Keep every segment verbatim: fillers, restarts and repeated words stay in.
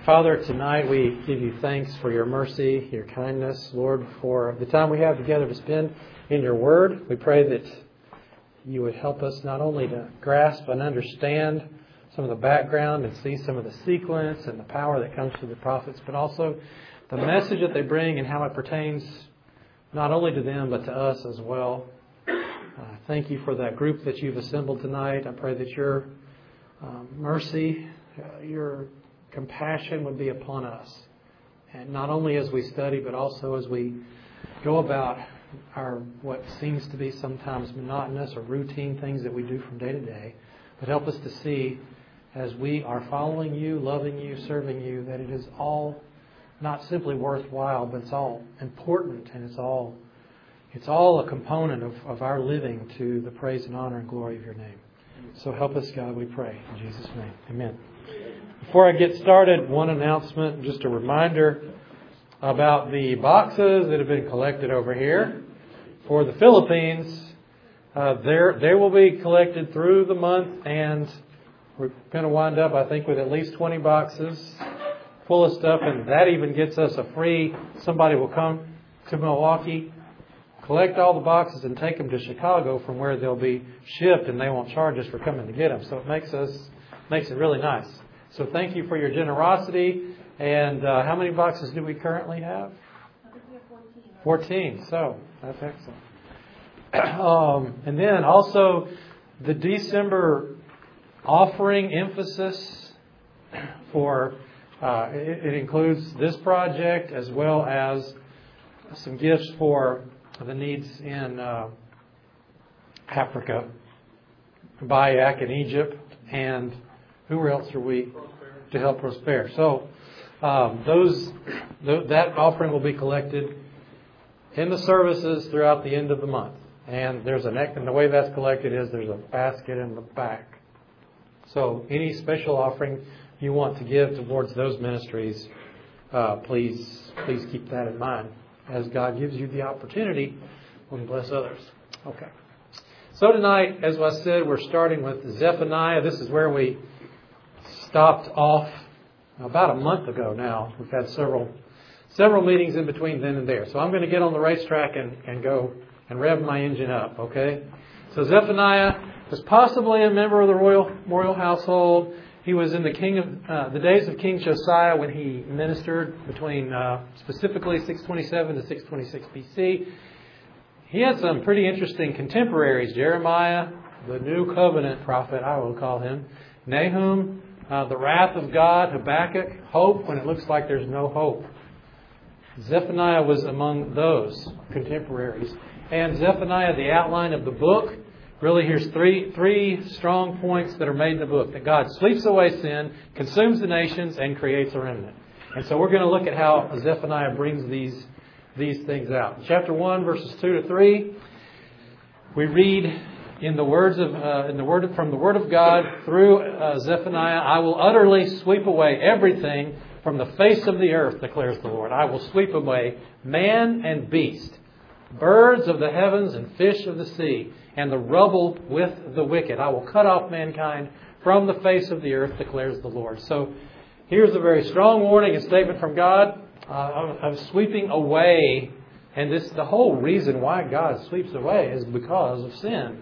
Father, tonight we give you thanks for your mercy, your kindness, Lord, for the time we have together to spend in your word. We pray that you would help us not only to grasp and understand some of the background and see some of the sequence and the power that comes through the prophets, but also the message that they bring and how it pertains not only to them but to us as well. Uh, thank you for that group that you've assembled tonight. I pray that your um, mercy, uh, your compassion would be upon us. And not only as we study, but also as we go about our what seems to be sometimes monotonous or routine things that we do from day to day. But help us to see as we are following you, loving you, serving you, that it is all not simply worthwhile, but it's all important and it's all it's all a component of, of our living to the praise and honor and glory of your name. So help us, God, we pray. In Jesus' name, amen. Before I get started, one announcement, just a reminder about the boxes that have been collected over here for the Philippines. Uh, they will be collected through the month, and we're going to wind up, I think, with at least twenty boxes full of stuff, and that even gets us a free, somebody will come to Milwaukee, collect all the boxes and take them to Chicago from where they'll be shipped, and they won't charge us for coming to get them. So it makes us makes it really nice. So thank you for your generosity. And uh, how many boxes do we currently have? I think we have fourteen. fourteen. So that's excellent. um, and then also the December offering emphasis for uh, it, it includes this project as well as some gifts for the needs in uh, Africa, Bayak in Egypt, and who else are we to help Prosper? So um, those th- that offering will be collected in the services throughout the end of the month. And there's a neck, and the way that's collected is there's a basket in the back. So any special offering you want to give towards those ministries, uh, please please keep that in mind as God gives you the opportunity to bless others. Okay. So tonight, as I said, we're starting with Zephaniah. This is where we stopped off about a month ago now. We've had several several meetings in between then and there. So I'm going to get on the racetrack and, and go and rev my engine up, okay? So Zephaniah was possibly a member of the royal royal household. He was in the king of uh, the days of King Josiah when he ministered between uh, specifically six twenty-seven to six twenty-six B C. He had some pretty interesting contemporaries. Jeremiah, the New Covenant prophet, I will call him. Nahum, uh, the wrath of God. Habakkuk, hope when it looks like there's no hope. Zephaniah was among those contemporaries. And Zephaniah, the outline of the book, really here's three three strong points that are made in the book. That God sweeps away sin, consumes the nations, and creates a remnant. And so we're going to look at how Zephaniah brings these these things out. In chapter one, verses two to three, we read in the words of uh, in the word from the Word of God through uh, Zephaniah, I will utterly sweep away everything from the face of the earth, declares the Lord. I will sweep away man and beast, birds of the heavens and fish of the sea, and the rubble with the wicked. I will cut off mankind from the face of the earth, declares the Lord. So here's a very strong warning and statement from God uh, of, of sweeping away. And this the whole reason why God sweeps away is because of sin.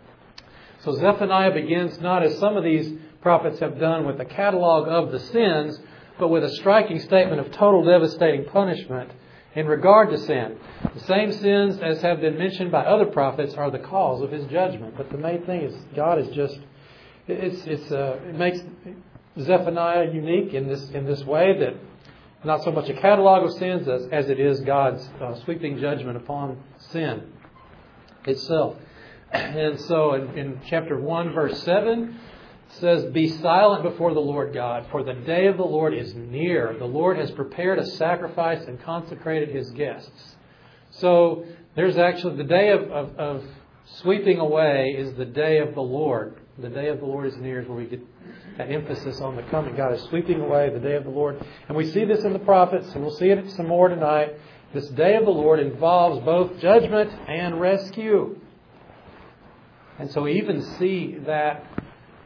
So Zephaniah begins not as some of these prophets have done with a catalog of the sins, but with a striking statement of total devastating punishment in regard to sin. The same sins as have been mentioned by other prophets are the cause of His judgment. But the main thing is God is just it's it's uh, it makes Zephaniah unique in this in this way that not so much a catalog of sins as, as it is God's uh, sweeping judgment upon sin itself. And so in, in chapter one, verse seven, it says, be silent before the Lord God, for the day of the Lord is near. The Lord has prepared a sacrifice and consecrated His guests. So there's actually the day of, of, of sweeping away is the day of the Lord. The day of the Lord is near is where we get that emphasis on the coming. God is sweeping away the day of the Lord. And we see this in the prophets, and we'll see it some more tonight. This day of the Lord involves both judgment and rescue. And so we even see that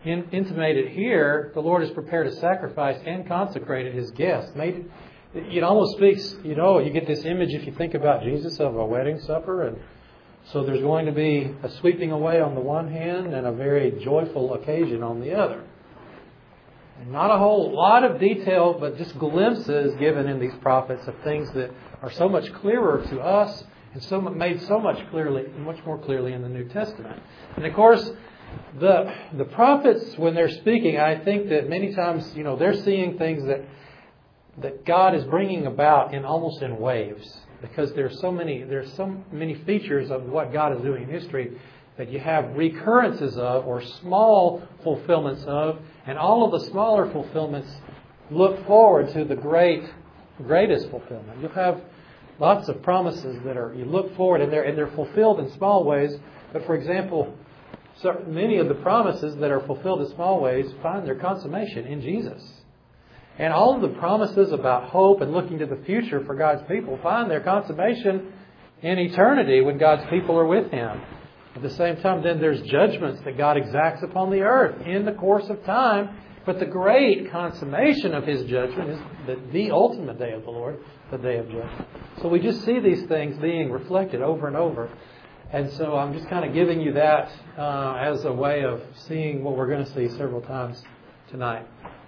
in, intimated here, the Lord has prepared a sacrifice and consecrated His guests. Made it, it almost speaks, you know, you get this image if you think about Jesus of a wedding supper. And so there's going to be a sweeping away on the one hand and a very joyful occasion on the other. And not a whole lot of detail, but just glimpses given in these prophets of things that are so much clearer to us and so made so much clearly, much more clearly in the New Testament. And of course, the the prophets, when they're speaking, I think that many times, you know, they're seeing things that that God is bringing about in almost in waves, because there's so many there's so many features of what God is doing in history that you have recurrences of or small fulfillments of, and all of the smaller fulfillments look forward to the great greatest fulfillment. You'll have lots of promises that are you look forward and they're and they're fulfilled in small ways. But for example, so many of the promises that are fulfilled in small ways find their consummation in Jesus. And all of the promises about hope and looking to the future for God's people find their consummation in eternity when God's people are with Him. At the same time, then there's judgments that God exacts upon the earth in the course of time. But the great consummation of His judgment is the, the ultimate day of the Lord, the day of judgment. So we just see these things being reflected over and over. And so I'm just kind of giving you that uh, as a way of seeing what we're going to see several times tonight.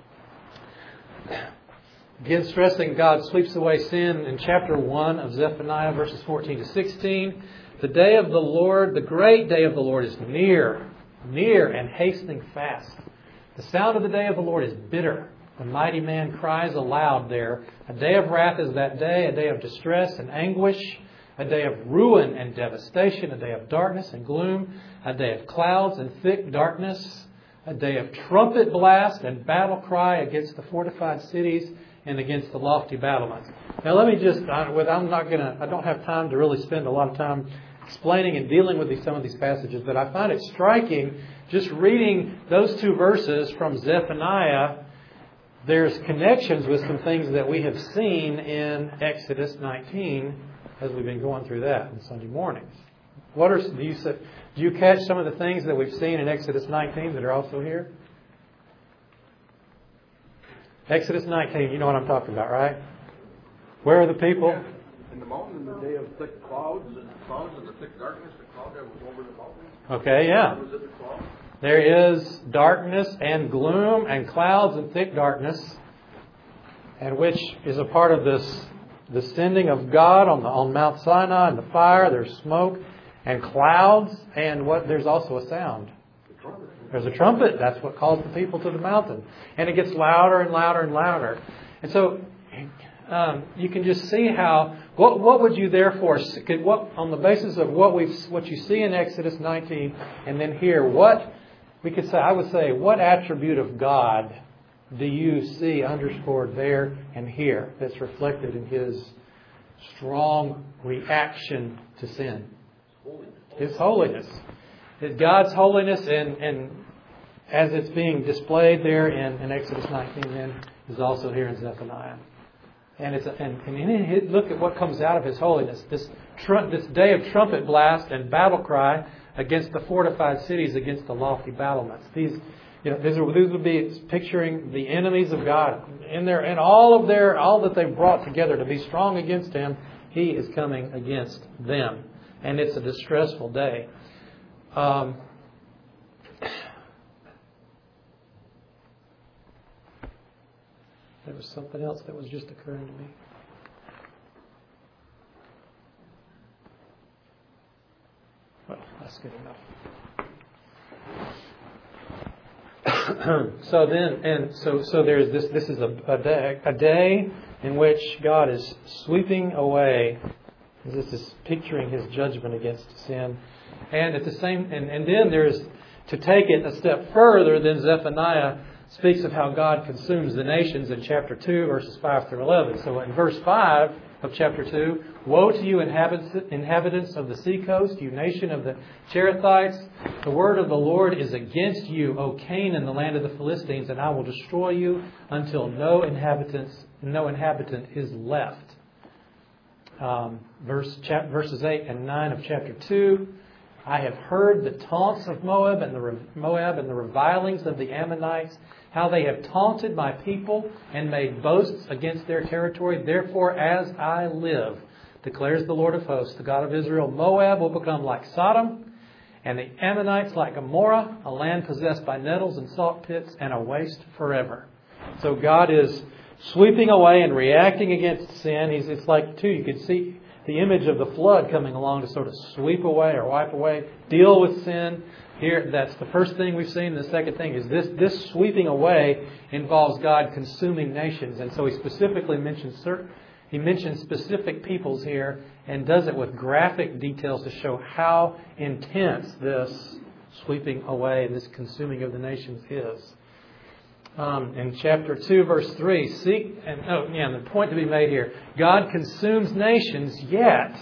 Again, stressing God sweeps away sin in chapter one of Zephaniah, verses fourteen to sixteen. The day of the Lord, the great day of the Lord is near, near and hastening fast. The sound of the day of the Lord is bitter. The mighty man cries aloud there. A day of wrath is that day, a day of distress and anguish, a day of ruin and devastation, a day of darkness and gloom, a day of clouds and thick darkness, a day of trumpet blast and battle cry against the fortified cities and against the lofty battlements. Now let me just, I'm not going to, I don't have time to really spend a lot of time explaining and dealing with these, some of these passages, but I find it striking just reading those two verses from Zephaniah. There's connections with some things that we have seen in Exodus nineteen as we've been going through that on Sunday mornings. What are do you do you catch some of the things that we've seen in Exodus nineteen that are also here? Exodus nineteen, you know what I'm talking about, right? Where are the people? In the mountain, in the day of thick clouds and clouds and the thick darkness, the cloud that was over the mountain. Okay, yeah. Was it the cloud? There is darkness and gloom and clouds and thick darkness, and which is a part of this the sending of God on the on Mount Sinai and the fire. There's smoke and clouds, and what there's also a sound. There's a trumpet. That's what calls the people to the mountain, and it gets louder and louder and louder. And so um, you can just see how. What what would you therefore could what on the basis of what we what you see in Exodus nineteen, and then here what we could say I would say what attribute of God do you see underscored there and here that's reflected in His strong reaction to sin? His holiness. His God's holiness, and, and as it's being displayed there in, in Exodus nineteen, then is also here in Zephaniah. And it's a, and, and in it, look at what comes out of His holiness. This tr- this day of trumpet blast and battle cry against the fortified cities, against the lofty battlements. These, you know, these, are, these would be picturing the enemies of God in their and all of their all that they've brought together to be strong against Him. He is coming against them, and it's a distressful day. Um, there was something else that was just occurring to me. Well, that's good enough. so then, and so so there's this. This is a, a day, a day in which God is sweeping away. This is picturing His judgment against sin. And at the same, and, and then there's, to take it a step further, then Zephaniah speaks of how God consumes the nations in chapter two, verses five through eleven. So in verse five of chapter two, woe to you inhabitants of the seacoast, you nation of the Cherethites. The word of the Lord is against you, O Canaan, the land of the Philistines, and I will destroy you until no inhabitants, no inhabitant is left. Um, verse chap, verses eight and nine of chapter two. I have heard the taunts of Moab and the re- Moab and the revilings of the Ammonites, how they have taunted my people and made boasts against their territory. Therefore, as I live, declares the Lord of hosts, the God of Israel, Moab will become like Sodom, and the Ammonites like Gomorrah, a land possessed by nettles and salt pits, and a waste forever. So God is sweeping away and reacting against sin. He's, it's like, too, you could see the image of the flood coming along to sort of sweep away or wipe away, deal with sin. Here, that's the first thing we've seen. The second thing is this, this sweeping away involves God consuming nations. And so he specifically mentions certain, he mentions specific peoples here and does it with graphic details to show how intense this sweeping away, this consuming of the nations is. Um, in chapter two, verse three, seek, and oh, yeah, the point to be made here, God consumes nations, yet,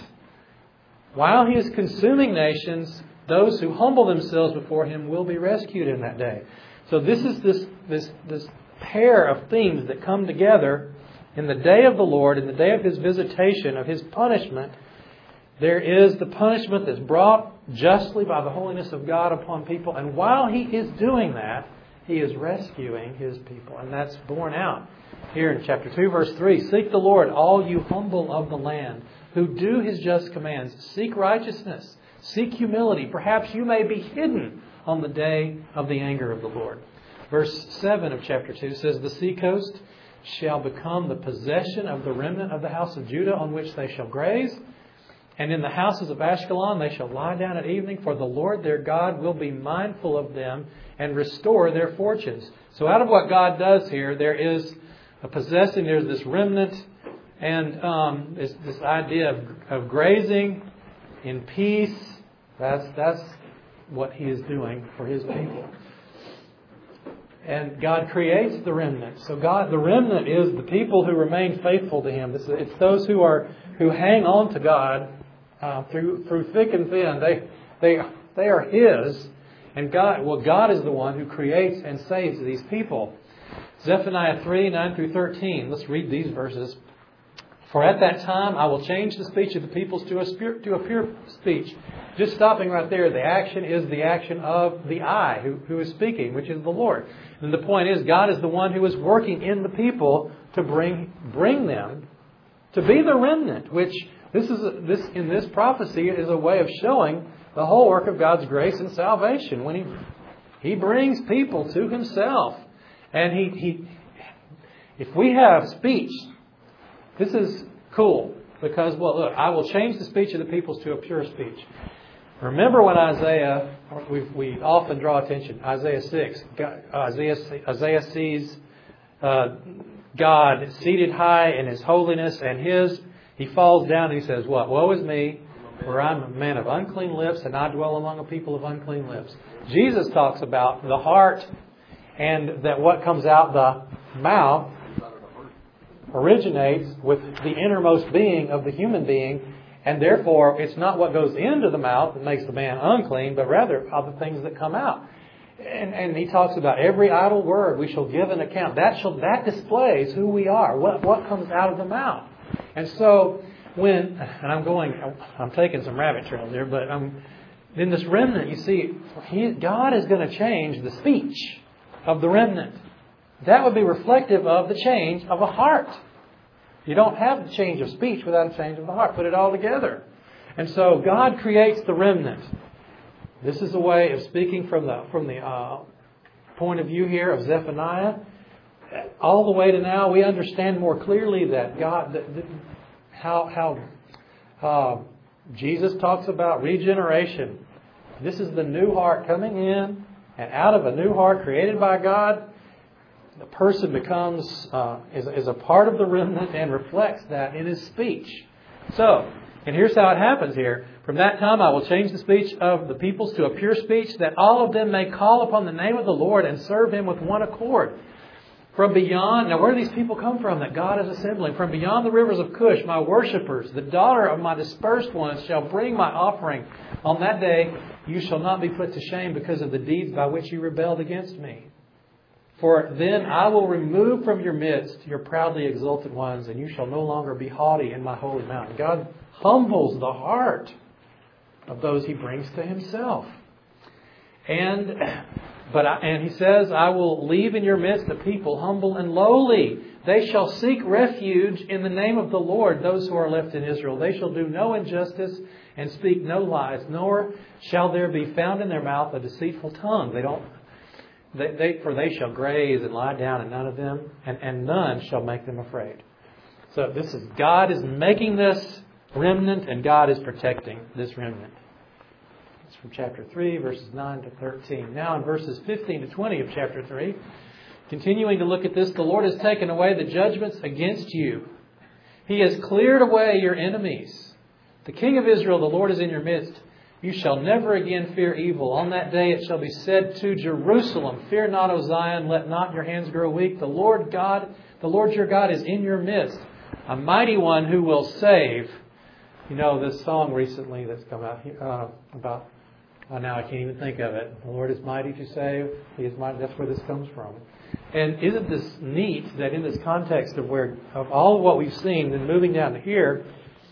while He is consuming nations, those who humble themselves before Him will be rescued in that day. So this is this, this, this pair of themes that come together in the day of the Lord, in the day of His visitation, of His punishment. There is the punishment that's brought justly by the holiness of God upon people, and while He is doing that, He is rescuing His people. And that's borne out here in chapter two, verse three. Seek the Lord, all you humble of the land, who do His just commands. Seek righteousness. Seek humility. Perhaps you may be hidden on the day of the anger of the Lord. Verse seven of chapter two says, the seacoast shall become the possession of the remnant of the house of Judah, on which they shall graze. And in the houses of Ashkelon they shall lie down at evening, for the Lord their God will be mindful of them and restore their fortunes. So out of what God does here, there is a possessing, there's this remnant, and um, this, this idea of, of grazing in peace. That's, that's what He is doing for His people. And God creates the remnant. So God, the remnant is the people who remain faithful to Him. It's, it's those who are who hang on to God uh, through through thick and thin. They they they are His, and God. Well, God is the one who creates and saves these people. Zephaniah three nine through thirteen. Let's read these verses. For at that time I will change the speech of the peoples to a spirit, to a pure speech. Just stopping right there, the action is the action of the I who, who is speaking, which is the Lord. And the point is, God is the one who is working in the people to bring bring them to be the remnant. Which this is a, this in this prophecy is a way of showing the whole work of God's grace and salvation when He He brings people to Himself, and He He if we have speech. This is cool because, well, look, I will change the speech of the peoples to a pure speech. Remember when Isaiah, we we often draw attention, Isaiah six, God, Isaiah, Isaiah sees uh, God seated high in His holiness, and His, he falls down and he says, what? Woe is me, for I'm a man of unclean lips, and I dwell among a people of unclean lips. Jesus talks about the heart, and that what comes out the mouth originates with the innermost being of the human being, and therefore it's not what goes into the mouth that makes the man unclean, but rather are the things that come out. And, and he talks about every idle word we shall give an account. That shall that displays who we are, what what comes out of the mouth. And so when, and I'm going, I'm taking some rabbit trails here, but I'm, in this remnant, you see, he, God is going to change the speech of the remnant. That would be reflective of the change of a heart. You don't have the change of speech without a change of the heart. Put it all together. And so God creates the remnant. This is a way of speaking from the from the uh, point of view here of Zephaniah. All the way to now, we understand more clearly that God, that, that, how how uh, Jesus talks about regeneration. This is the new heart coming in, and out of a new heart created by God, the person becomes uh, is, is a part of the remnant and reflects that in his speech. So, and here's how it happens here. From that time I will change the speech of the peoples to a pure speech, that all of them may call upon the name of the Lord and serve Him with one accord. From beyond, now where do these people come from that God is assembling? From beyond the rivers of Cush, my worshippers, the daughter of my dispersed ones, shall bring my offering. On that day you shall not be put to shame because of the deeds by which you rebelled against me. For then I will remove from your midst your proudly exalted ones, and you shall no longer be haughty in my holy mountain. God humbles the heart of those he brings to himself. And but I, and he says, I will leave in your midst a people humble and lowly. They shall seek refuge in the name of the Lord, those who are left in Israel. They shall do no injustice and speak no lies, nor shall there be found in their mouth a deceitful tongue. They don't They, they, for they shall graze and lie down, and none of them, and, and none shall make them afraid. So this is God is making this remnant, and God is protecting this remnant. It's from chapter three, verses nine to thirteen. Now in verses fifteen to twenty of chapter three, continuing to look at this, the Lord has taken away the judgments against you. He has cleared away your enemies. The King of Israel, the Lord, is in your midst. You shall never again fear evil. On that day it shall be said to Jerusalem, fear not, O Zion, let not your hands grow weak. The Lord God, the Lord your God is in your midst, a mighty one who will save. You know this song recently that's come out uh, about, oh, now I can't even think of it. The Lord is mighty to save. He is mighty. That's where this comes from. And isn't this neat that in this context of where of all of what we've seen, and moving down to here,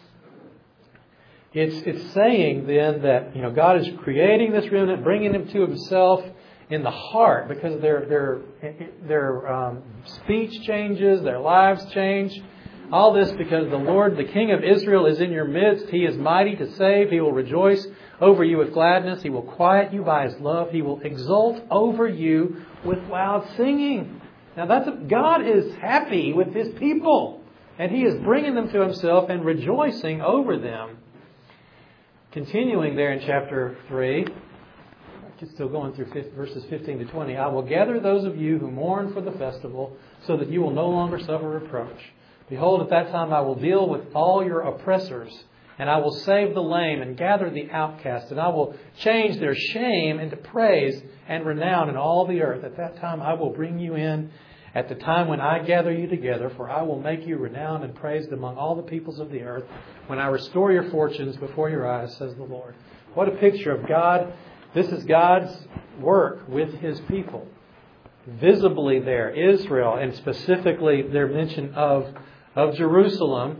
It's it's saying then that, you know, God is creating this remnant, bringing them to Himself in the heart, because their their their um, speech changes, their lives change. All this because the Lord, the King of Israel, is in your midst. He is mighty to save. He will rejoice over you with gladness. He will quiet you by His love. He will exult over you with loud singing. Now that's a, God is happy with His people, and He is bringing them to Himself and rejoicing over them. Continuing there in chapter three, still going through verses fifteen to twenty, I will gather those of you who mourn for the festival so that you will no longer suffer reproach. Behold, at that time I will deal with all your oppressors, and I will save the lame and gather the outcast, and I will change their shame into praise and renown in all the earth. At that time I will bring you in at the time when I gather you together, for I will make you renowned and praised among all the peoples of the earth, when I restore your fortunes before your eyes, says the Lord. What a picture of God. This is God's work with His people. Visibly there, Israel, and specifically their mention of, of Jerusalem.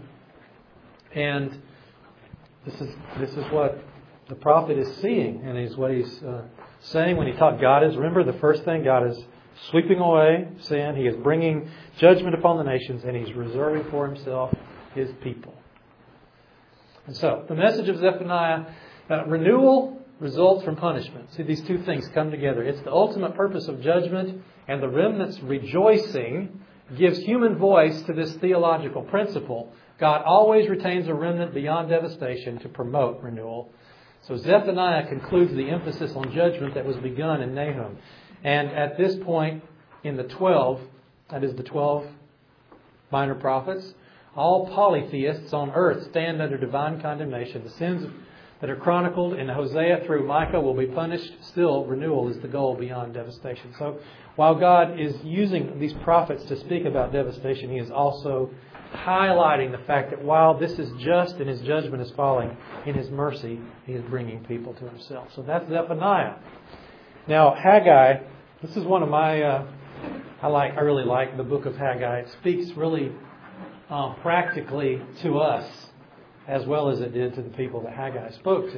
And this is this is what the prophet is seeing, and is what he's uh, saying when he taught God is, remember the first thing, God is sweeping away sin. He is bringing judgment upon the nations, and He's reserving for Himself His people. And so, the message of Zephaniah, uh, renewal results from punishment. See, these two things come together. It's the ultimate purpose of judgment, and the remnant's rejoicing gives human voice to this theological principle. God always retains a remnant beyond devastation to promote renewal. So Zephaniah concludes the emphasis on judgment that was begun in Nahum. And at this point in the twelve, that is the twelve minor prophets, all polytheists on earth stand under divine condemnation. The sins that are chronicled in Hosea through Micah will be punished. Still, renewal is the goal beyond devastation. So while God is using these prophets to speak about devastation, He is also highlighting the fact that while this is just and His judgment is falling, in His mercy, He is bringing people to Himself. So that's Zephaniah. Now, Haggai, this is one of my, uh, I like, I really like the book of Haggai. It speaks really um, practically to us, as well as it did to the people that Haggai spoke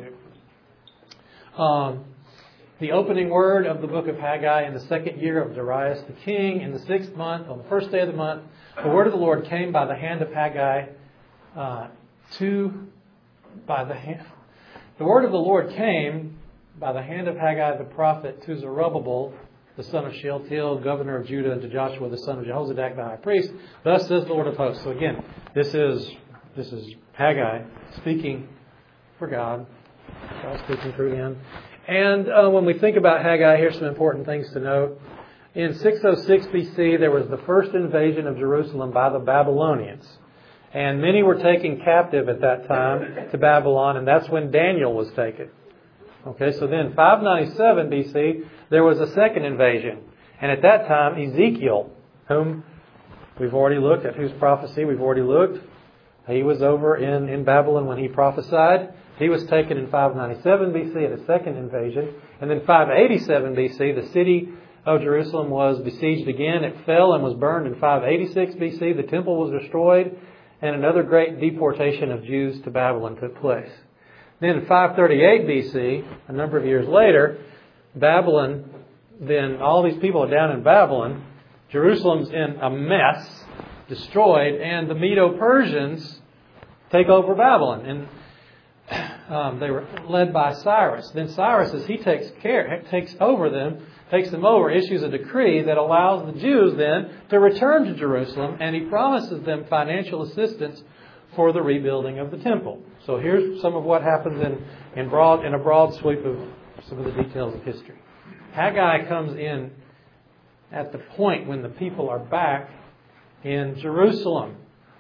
to. Um, the opening word of the book of Haggai in the second year of Darius the king, in the sixth month, on the first day of the month, the word of the Lord came by the hand of Haggai uh, to, by the hand, the word of the Lord came by the hand of Haggai the prophet to Zerubbabel, the son of Shealtiel, governor of Judah, and to Joshua, the son of Jehozadak, the high priest. Thus says the Lord of hosts. So again, this is this is Haggai speaking for God. God speaking through him. And uh, when we think about Haggai, here's some important things to note. In six oh six B C, there was the first invasion of Jerusalem by the Babylonians. And many were taken captive at that time to Babylon, and that's when Daniel was taken. Okay, so then five ninety-seven B C, there was a second invasion. And at that time, Ezekiel, whom we've already looked at, whose prophecy we've already looked, he was over in, in Babylon when he prophesied. He was taken in five ninety-seven B C at a second invasion. And then five eighty-seven B C, the city of Jerusalem was besieged again. It fell and was burned in five eighty-six B C. The temple was destroyed, and another great deportation of Jews to Babylon took place. Then in five thirty-eight B C, a number of years later, Babylon, then all these people are down in Babylon. Jerusalem's in a mess, destroyed, and the Medo-Persians take over Babylon. And um, they were led by Cyrus. Then Cyrus, as he takes care, takes over them, takes them over, issues a decree that allows the Jews then to return to Jerusalem, and he promises them financial assistance for the rebuilding of the temple. So here's some of what happens in, in broad in a broad sweep of some of the details of history. Haggai comes in at the point when the people are back in Jerusalem.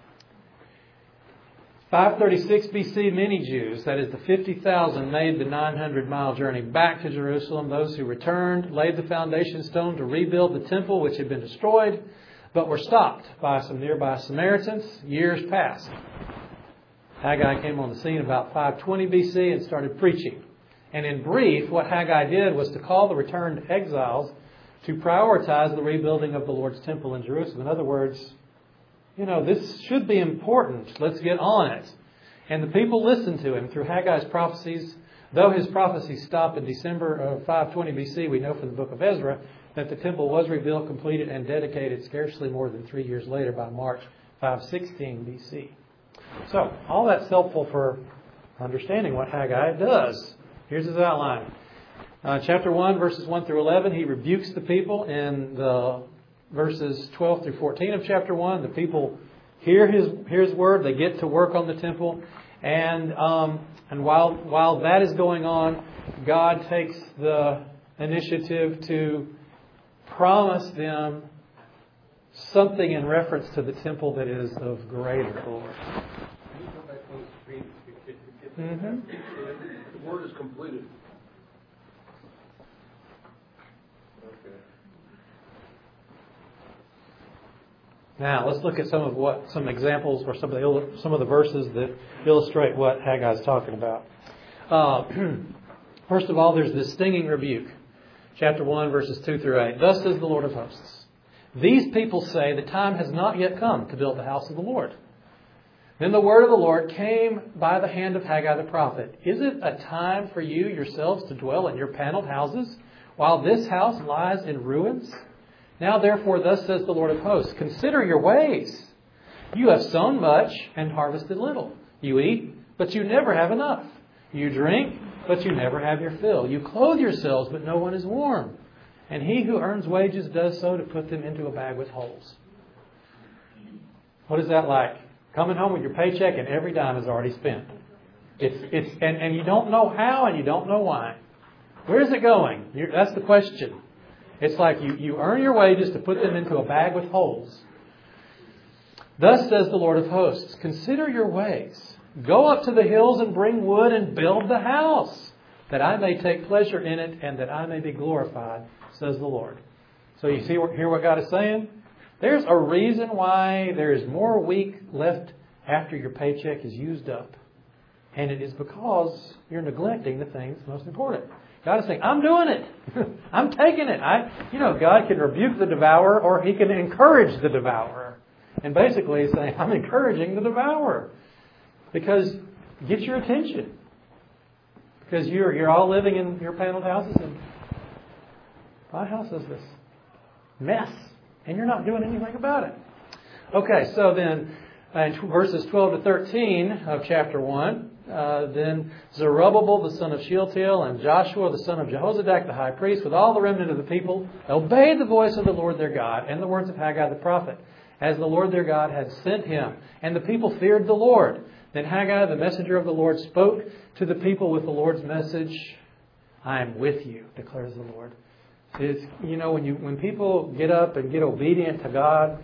five thirty-six B C, many Jews, that is the fifty thousand, made the nine hundred mile journey back to Jerusalem. Those who returned laid the foundation stone to rebuild the temple which had been destroyed, but were stopped by some nearby Samaritans. Years passed. Haggai came on the scene about five twenty B C and started preaching. And in brief, what Haggai did was to call the returned exiles to prioritize the rebuilding of the Lord's temple in Jerusalem. In other words, you know, this should be important. Let's get on it. And the people listened to him through Haggai's prophecies. Though his prophecies stopped in December of five twenty B C, we know from the book of Ezra that the temple was rebuilt, completed, and dedicated scarcely more than three years later by March five sixteen B C. So, all that's helpful for understanding what Haggai does. Here's his outline. Uh, chapter one, verses one through eleven, he rebukes the people. In the verses twelve through fourteen of chapter one, the people hear his, hear his word. They get to work on the temple. And um, and while while that is going on, God takes the initiative to promise them something in reference to the temple that is of greater glory. Can you go back one screen? Mm-hmm. The word is completed. Okay. Now let's look at some of what some examples or some of the some of the verses that illustrate what Haggai is talking about. Uh, first of all, there's this stinging rebuke, chapter one, verses two through eight. Thus says the Lord of hosts: these people say the time has not yet come to build the house of the Lord. Then the word of the Lord came by the hand of Haggai the prophet. Is it a time for you yourselves to dwell in your paneled houses, while this house lies in ruins? Now therefore, thus says the Lord of hosts: consider your ways. You have sown much and harvested little. You eat, but you never have enough. You drink, but you never have your fill. You clothe yourselves, but no one is warm. And he who earns wages does so to put them into a bag with holes. What is that like? Coming home with your paycheck and every dime is already spent. It's it's and, and you don't know how and you don't know why. Where is it going? You're, that's the question. It's like you, you earn your wages to put them into a bag with holes. Thus says the Lord of hosts: consider your ways. Go up to the hills and bring wood and build the house, that I may take pleasure in it and that I may be glorified, says the Lord. So you see, hear what God is saying? There's a reason why there is more week left after your paycheck is used up. And it is because you're neglecting the things most important. God is saying, I'm doing it. I'm taking it. I, you know, God can rebuke the devourer or He can encourage the devourer. And basically He's saying, I'm encouraging the devourer. Because get your attention. Because you're you're all living in your paneled houses, and my house is this mess, and you're not doing anything about it. Okay, so then uh, in verses twelve to thirteen of chapter one, uh, then Zerubbabel the son of Shealtiel and Joshua the son of Jehozadak the high priest, with all the remnant of the people, obeyed the voice of the Lord their God and the words of Haggai the prophet, as the Lord their God had sent him. And the people feared the Lord. Then Haggai, the messenger of the Lord, spoke to the people with the Lord's message: I am with you, declares the Lord. It's, you know, when you when people get up and get obedient to God,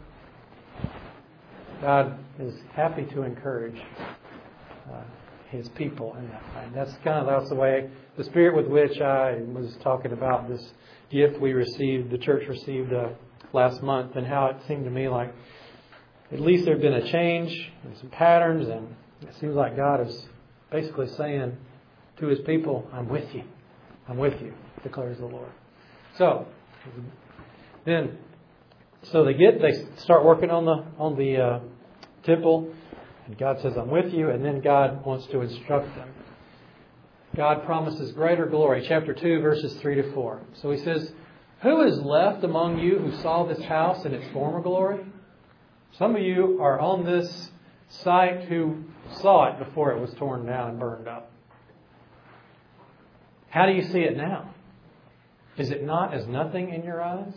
God is happy to encourage uh, His people in that way. And that's kind of that's the way, the spirit with which I was talking about this gift we received, the church received uh, last month, and how it seemed to me like at least there had been a change and some patterns, and it seems like God is basically saying to His people, I'm with you. I'm with you, declares the Lord. So, then, so they get, they start working on the, on the uh, temple, and God says, I'm with you, and then God wants to instruct them. God promises greater glory. Chapter two, verses three to four. So He says, "Who is left among you who saw this house in its former glory?" Some of you are on this site who saw it before it was torn down and burned up. How do you see it now? Is it not as nothing in your eyes?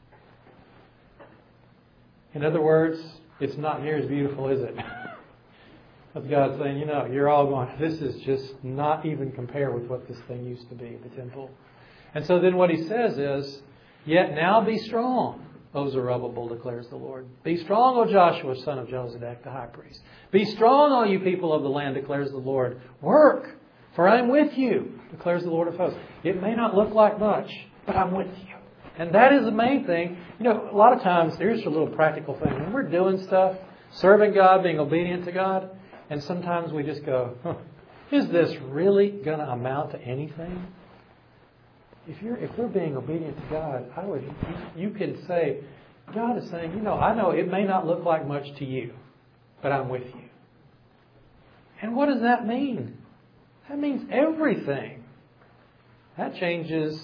In other words, it's not near as beautiful, is it? That's God saying, you know, you're all going, this is just not even compare with what this thing used to be, the temple. And so then what He says is, "Yet now be strong, O Zerubbabel, declares the Lord. Be strong, O Joshua, son of Jozadak, the high priest. Be strong, all you people of the land, declares the Lord. Work, for I am with you, declares the Lord of hosts." It may not look like much, but I'm with you. And that is the main thing. You know, a lot of times, here's a little practical thing. When we're doing stuff, serving God, being obedient to God, and sometimes we just go, huh, is this really going to amount to anything? If you're if we're being obedient to God, I would you can say, God is saying, you know, I know it may not look like much to you, but I'm with you. And what does that mean? That means everything. That changes.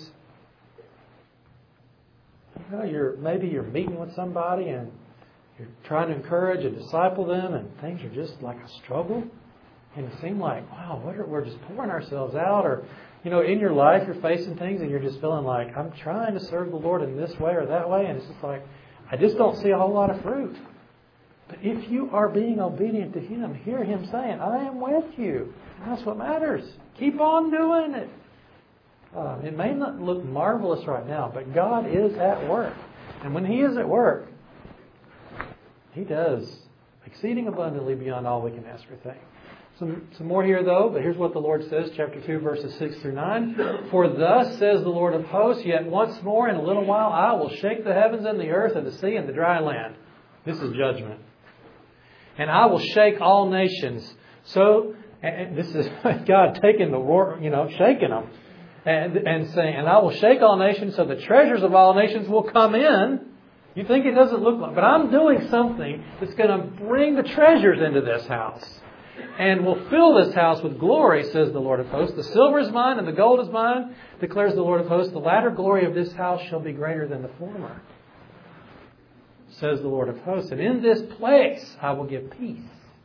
You know, you're maybe you're meeting with somebody and you're trying to encourage and disciple them, and things are just like a struggle. And it seems like, wow, what are, we're just pouring ourselves out. Or, you know, in your life you're facing things and you're just feeling like, I'm trying to serve the Lord in this way or that way. And it's just like, I just don't see a whole lot of fruit. But if you are being obedient to Him, hear Him saying, I am with you. And that's what matters. Keep on doing it. Uh, it may not look marvelous right now, but God is at work. And when He is at work, He does exceeding abundantly beyond all we can ask or think. Some, some more here, though, but here's what the Lord says, chapter two, verses six through nine. "For thus says the Lord of hosts, yet once more in a little while I will shake the heavens and the earth and the sea and the dry land." This is judgment. "And I will shake all nations." So, and this is God taking the war, you know, shaking them. And, and saying, "And I will shake all nations, so the treasures of all nations will come in." You think it doesn't look like, but I'm doing something that's going to bring the treasures into this house. "And will fill this house with glory, says the Lord of hosts. The silver is mine and the gold is mine, declares the Lord of hosts. The latter glory of this house shall be greater than the former, says the Lord of hosts. And in this place I will give peace."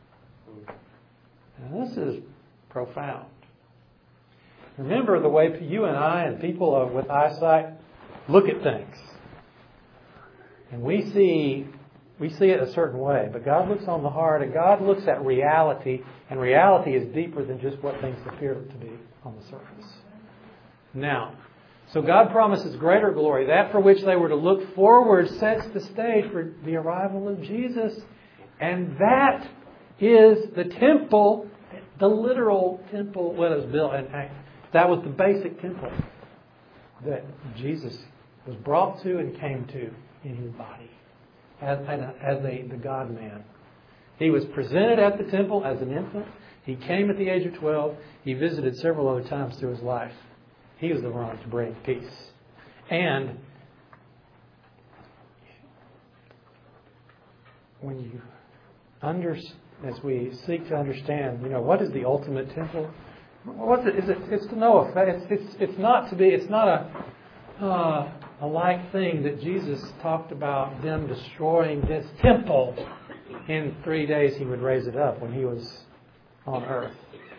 Now this is profound. Remember the way you and I and people with eyesight look at things. And we see we see it a certain way. But God looks on the heart, and God looks at reality. And reality is deeper than just what things appear to be on the surface. Now, so God promises greater glory. That for which they were to look forward sets the stage for the arrival of Jesus. And that is the temple, the literal temple that was built. And that was the basic temple that Jesus was brought to and came to in His body as, as a, the God-man. He was presented at the temple as an infant. He came at the age of twelve. He visited several other times through His life. He was the one to bring peace. And when you under, as we seek to understand, you know, what is the ultimate temple? What's it? Is it? It's to no effect. It's, it's it's not to be. It's not a uh, a like thing that Jesus talked about them destroying this temple. In three days He would raise it up when He was on earth.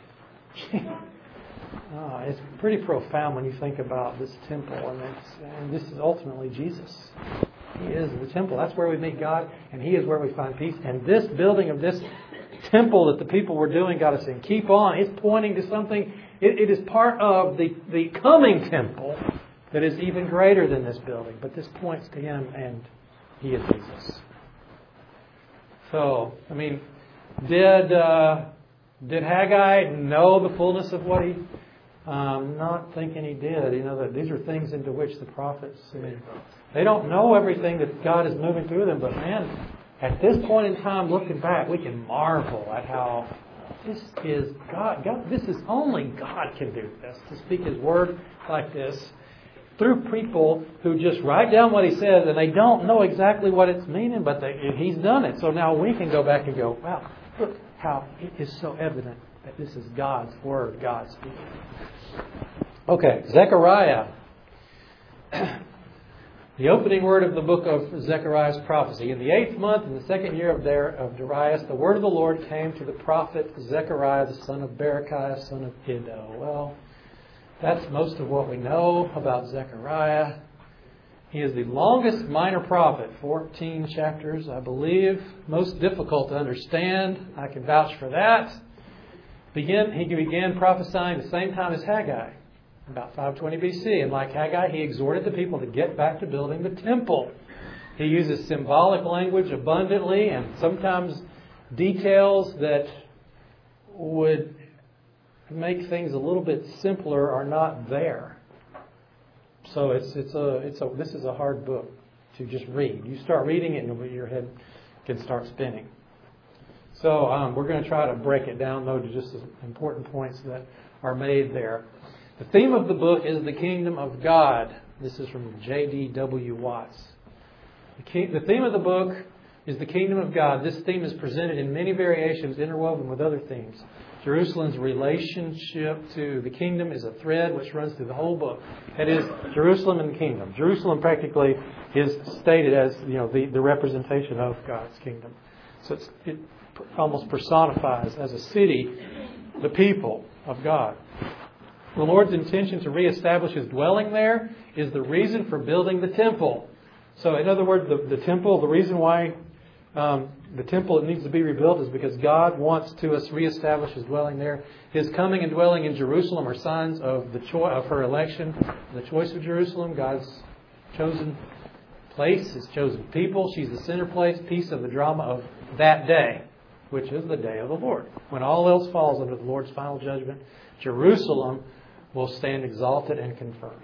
uh, it's pretty profound when you think about this temple, and, it's, and this is ultimately Jesus. He is the temple. That's where we meet God, and He is where we find peace. And this building of this temple that the people were doing got us in. Keep on. It's pointing to something. It, it is part of the, the coming temple that is even greater than this building. But this points to Him, and He is Jesus. So, I mean, did uh, did Haggai know the fullness of what he? Um, not thinking he did. You know that these are things into which the prophets. I mean, they don't know everything that God is moving through them. But man, at this point in time, looking back, we can marvel at how this is God. God. This is only God can do this, to speak His word like this through people who just write down what He says, and they don't know exactly what it's meaning, but they, He's done it. So now we can go back and go, wow, look how it is so evident that this is God's Word, God's speaking. Okay, Zechariah. The opening word of the book of Zechariah's prophecy. In the eighth month, in the second year of, there, of Darius, the word of the Lord came to the prophet Zechariah, the son of Berechiah, son of Iddo. Well, that's most of what we know about Zechariah. He is the longest minor prophet, fourteen chapters, I believe. Most difficult to understand. I can vouch for that. Begin, he began prophesying the same time as Haggai, about five twenty B C. And like Haggai, he exhorted the people to get back to building the temple. He uses symbolic language abundantly, and sometimes details that would make things a little bit simpler are not there. So it's it's a it's a this is a hard book to just read. You start reading it, and your head can start spinning. So um, we're going to try to break it down, though, to just the important points that are made there. The theme of the book is the kingdom of God. This is from J D W Watts. The, king, the theme of the book is the kingdom of God. This theme is presented in many variations, interwoven with other themes. Jerusalem's relationship to the kingdom is a thread which runs through the whole book. That is, Jerusalem and the kingdom. Jerusalem practically is stated as, you know, the, the representation of God's kingdom. So it's, it almost personifies as a city the people of God. The Lord's intention to reestablish His dwelling there is the reason for building the temple. So, in other words, the, the temple, the reason why um, the temple needs to be rebuilt is because God wants to us reestablish His dwelling there. His coming and dwelling in Jerusalem are signs of the cho- of her election, the choice of Jerusalem, God's chosen place, His chosen people. She's the center place, piece of the drama of that day, which is the day of the Lord. When all else falls under the Lord's final judgment, Jerusalem will stand exalted and confirmed.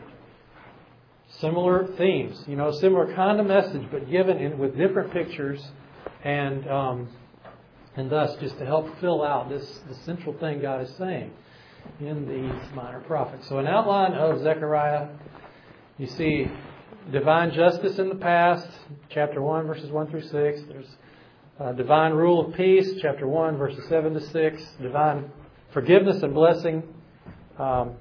Similar themes, you know, similar kind of message, but given in with different pictures, and um, and thus just to help fill out this the central thing God is saying in these minor prophets. So, an outline of Zechariah. You see divine justice in the past, chapter one, verses one through six. There's uh, divine rule of peace, chapter one, verses seven to six. Divine forgiveness and blessing. Um,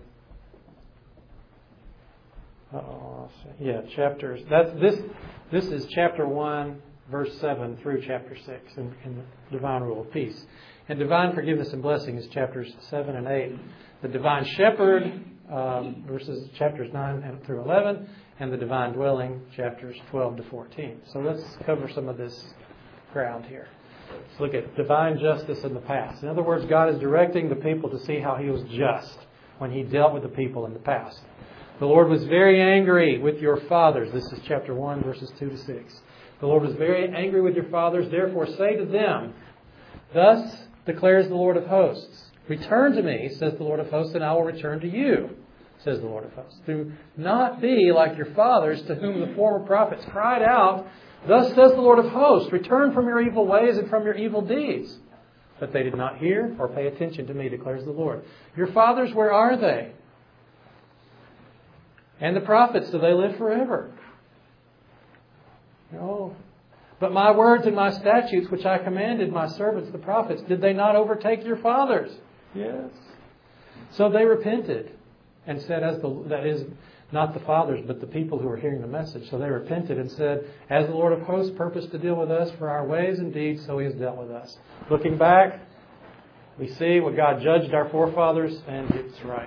Uh-oh, yeah, chapters. That's this. This is chapter one, verse seven through chapter six, in, in the divine rule of peace. And divine forgiveness and blessing is chapters seven and eight. The divine shepherd, um, verses chapters nine through eleven, and the divine dwelling, chapters twelve to fourteen. So let's cover some of this ground here. Let's look at divine justice in the past. In other words, God is directing the people to see how He was just when He dealt with the people in the past. The Lord was very angry with your fathers. This is chapter one, verses two to six. The Lord was very angry with your fathers. Therefore say to them, thus declares the Lord of hosts. Return to me, says the Lord of hosts, and I will return to you, says the Lord of hosts. Do not be like your fathers, to whom the former prophets cried out, thus says the Lord of hosts, return from your evil ways and from your evil deeds. But they did not hear or pay attention to me, declares the Lord. Your fathers, where are they? And the prophets, do they live forever? No. But my words and my statutes, which I commanded my servants, the prophets, did they not overtake your fathers? Yes. So they repented and said, as the, that is, not the fathers, but the people who were hearing the message. So they repented and said, as the Lord of hosts purposed to deal with us for our ways and deeds, so He has dealt with us. Looking back, we see what God judged our forefathers, and it's right.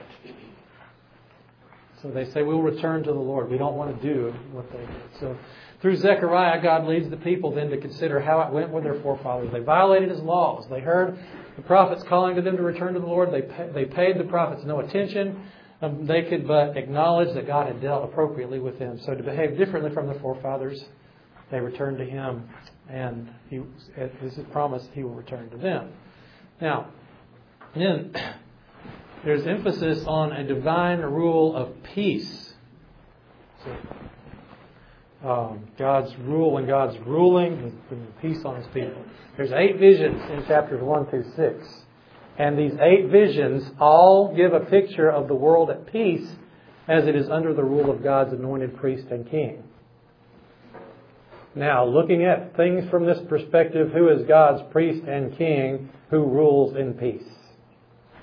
So they say, we'll return to the Lord. We don't want to do what they did. So through Zechariah, God leads the people then to consider how it went with their forefathers. They violated His laws. They heard the prophets calling to them to return to the Lord. They pay, they paid the prophets no attention. Um, they could but acknowledge that God had dealt appropriately with them. So to behave differently from their forefathers, they returned to Him. And He, as He promised, He will return to them. Now, then there's emphasis on a divine rule of peace. So, um, God's rule, when God's ruling, He's bringing peace on His people. There's eight visions in chapters one through six. And these eight visions all give a picture of the world at peace as it is under the rule of God's anointed priest and king. Now, looking at things from this perspective, who is God's priest and king who rules in peace?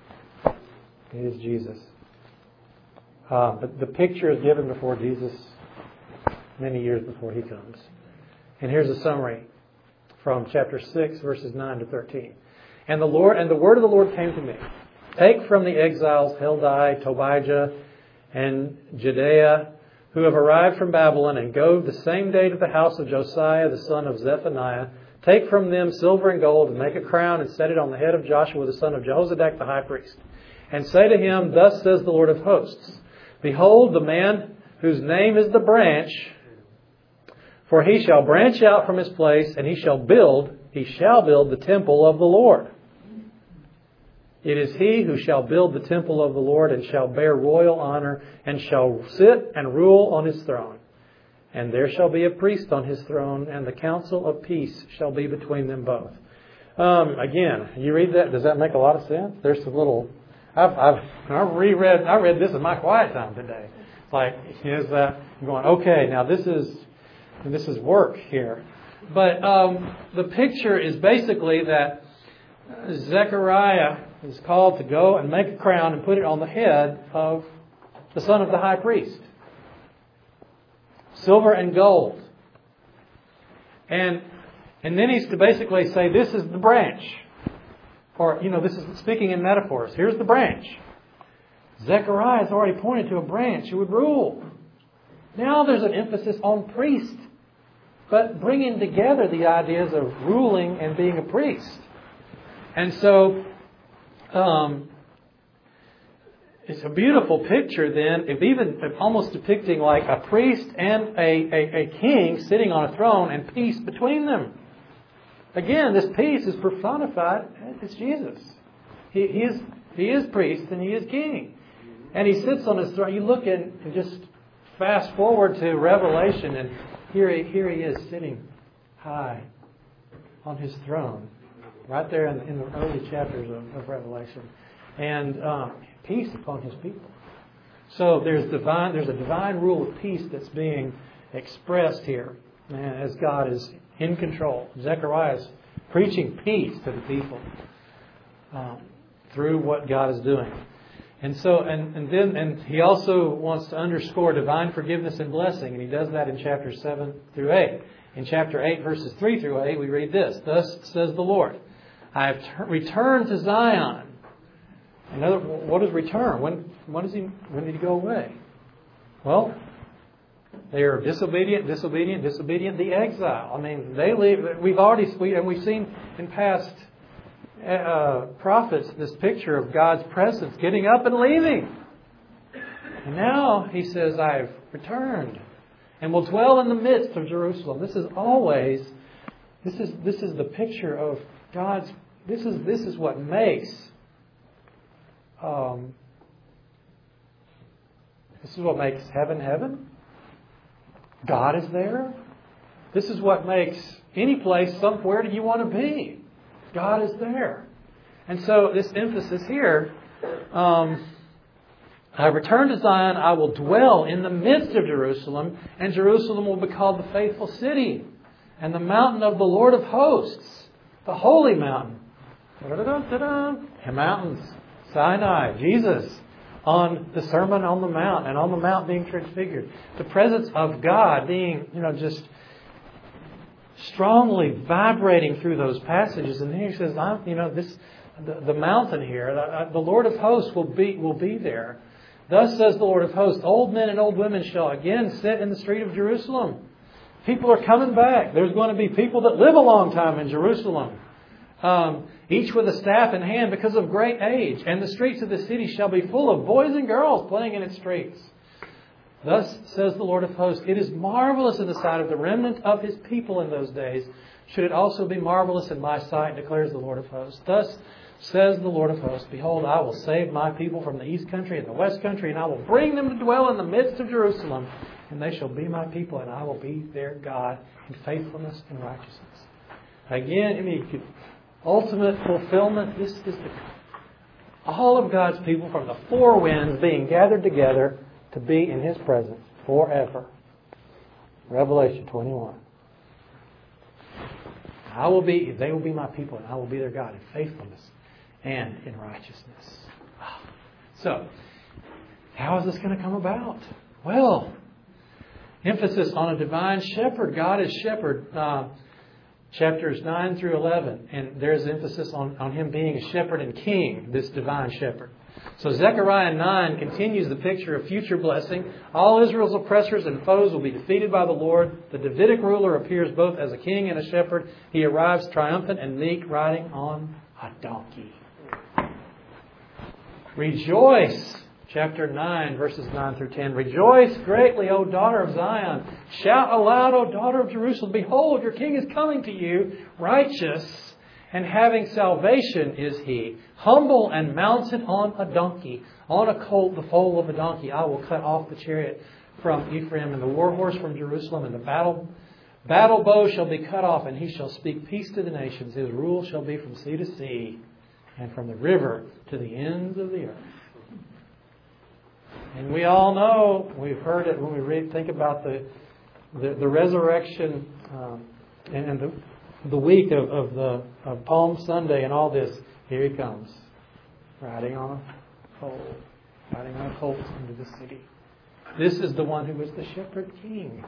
It is Jesus. Uh, but the picture is given before Jesus, many years before He comes. And here's a summary from chapter six, verses nine to thirteen. And the Lord and the word of the Lord came to me. Take from the exiles Heldai, Tobijah, and Judea, who have arrived from Babylon, and go the same day to the house of Josiah, the son of Zephaniah. Take from them silver and gold, and make a crown, and set it on the head of Joshua, the son of Jehozadak, the high priest. And say to him, Thus says the Lord of hosts, Behold, the man whose name is the branch, for he shall branch out from his place, and he shall build, he shall build the temple of the Lord. It is he who shall build the temple of the Lord, and shall bear royal honor, and shall sit and rule on his throne. And there shall be a priest on his throne, and the council of peace shall be between them both. Um, again, you read that, does that make a lot of sense? There's some little... I've, I've, I've reread, I read this in my quiet time today. It's like, is that, I'm going, okay, now this is, this is work here. But um, the picture is basically that Zechariah is called to go and make a crown and put it on the head of the son of the high priest. Silver and gold. And, and then he's to basically say, this is the branch. Or, you know, this is speaking in metaphors. Here's the branch. Zechariah has already pointed to a branch who would rule. Now there's an emphasis on priest. But bringing together the ideas of ruling and being a priest. And so, um, it's a beautiful picture then, if even if almost depicting like a priest and a, a, a king sitting on a throne and peace between them. Again, this peace is personified. It's Jesus. He, he is he is priest and he is king. And he sits on his throne. You look at and just fast forward to Revelation, and here he, here he is sitting high on his throne. Right there in the, in the early chapters of, of Revelation. And um, peace upon his people. So there's divine there's a divine rule of peace that's being expressed here. And as God is in control. Zechariah is preaching peace to the people um, through what God is doing. And so, and, and then, and he also wants to underscore divine forgiveness and blessing, and he does that in chapters seven through eight. In chapter eight, verses three through eight, we read this: Thus says the Lord, I have t- returned to Zion. Another, what is return? When, when does he? When did he go away? Well, they are disobedient, disobedient, disobedient. The exile. I mean, they leave. We've already we, and we've seen in past uh, prophets this picture of God's presence getting up and leaving. And now He says, "I've returned, and will dwell in the midst of Jerusalem." This is always. This is this is the picture of God's. This is this is what makes. Um, this is what makes heaven heaven. God is there. This is what makes any place somewhere that you want to be. God is there. And so this emphasis here, um, I return to Zion, I will dwell in the midst of Jerusalem, and Jerusalem will be called the faithful city, and the mountain of the Lord of hosts, the holy mountain. The mountains, Sinai, Jesus. On the Sermon on the Mount, and on the Mount being transfigured. The presence of God being, you know, just strongly vibrating through those passages. And then he says, I'm, you know, this, the, the mountain here, the, the Lord of hosts will be, will be there. Thus says the Lord of hosts, old men and old women shall again sit in the street of Jerusalem. People are coming back. There's going to be people that live a long time in Jerusalem. Um, each with a staff in hand because of great age. And the streets of the city shall be full of boys and girls playing in its streets. Thus says the Lord of hosts, it is marvelous in the sight of the remnant of His people in those days. Should it also be marvelous in my sight, declares the Lord of hosts. Thus says the Lord of hosts, behold, I will save my people from the east country and the west country, and I will bring them to dwell in the midst of Jerusalem. And they shall be my people, and I will be their God in faithfulness and righteousness. Again, I mean, ultimate fulfillment. This is the, all of God's people from the four winds being gathered together to be in His presence forever. Revelation twenty-one. I will be, they will be my people, and I will be their God in faithfulness and in righteousness. So, how is this going to come about? Well, emphasis on a divine shepherd. God is shepherd. Uh, chapters nine through eleven. And there's emphasis on, on Him being a shepherd and king, this divine shepherd. So Zechariah nine continues the picture of future blessing. All Israel's oppressors and foes will be defeated by the Lord. The Davidic ruler appears both as a king and a shepherd. He arrives triumphant and meek, riding on a donkey. Rejoice! Chapter nine, verses nine through ten. Rejoice greatly, O daughter of Zion. Shout aloud, O daughter of Jerusalem. Behold, your king is coming to you, righteous and having salvation is He, humble and mounted on a donkey, on a colt, the foal of a donkey. I will cut off the chariot from Ephraim and the war horse from Jerusalem, and the battle battle bow shall be cut off, and He shall speak peace to the nations. His rule shall be from sea to sea, and from the river to the ends of the earth. And we all know, we've heard it when we read, think about the the, the resurrection um, and the the week of, of the of Palm Sunday and all this. Here He comes, riding on a foal, riding on a colt into the city. This is the one who was the shepherd king.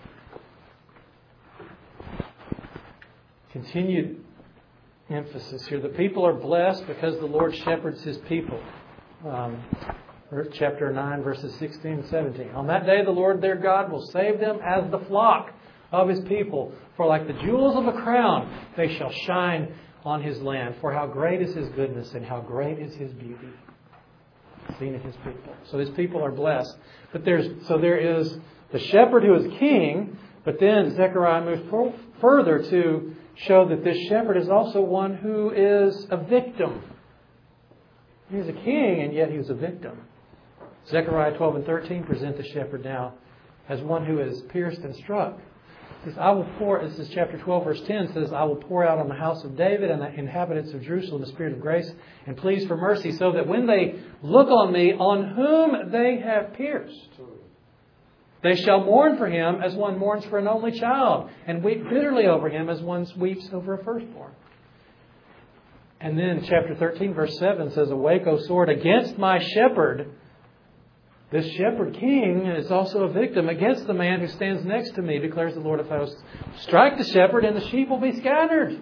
Continued emphasis here. The people are blessed because the Lord shepherds His people. Um, chapter nine, verses sixteen and seventeen. On that day the Lord their God will save them as the flock of His people. For like the jewels of a crown, they shall shine on His land. For how great is His goodness and how great is His beauty, seen in His people. So His people are blessed. But there's so there is the shepherd who is king. But then Zechariah moves further to show that this shepherd is also one who is a victim. He's a king, and yet he's a victim. Zechariah twelve and thirteen present the shepherd now as one who is pierced and struck. It says, I will pour, this is chapter twelve, verse ten, says, I will pour out on the house of David and the inhabitants of Jerusalem the spirit of grace and pleas for mercy, so that when they look on me, on whom they have pierced, they shall mourn for him as one mourns for an only child, and weep bitterly over him as one weeps over a firstborn. And then chapter thirteen, verse seven says, Awake, O sword, against my shepherd. This shepherd king is also a victim against the man who stands next to me, declares the Lord of hosts. Strike the shepherd and the sheep will be scattered.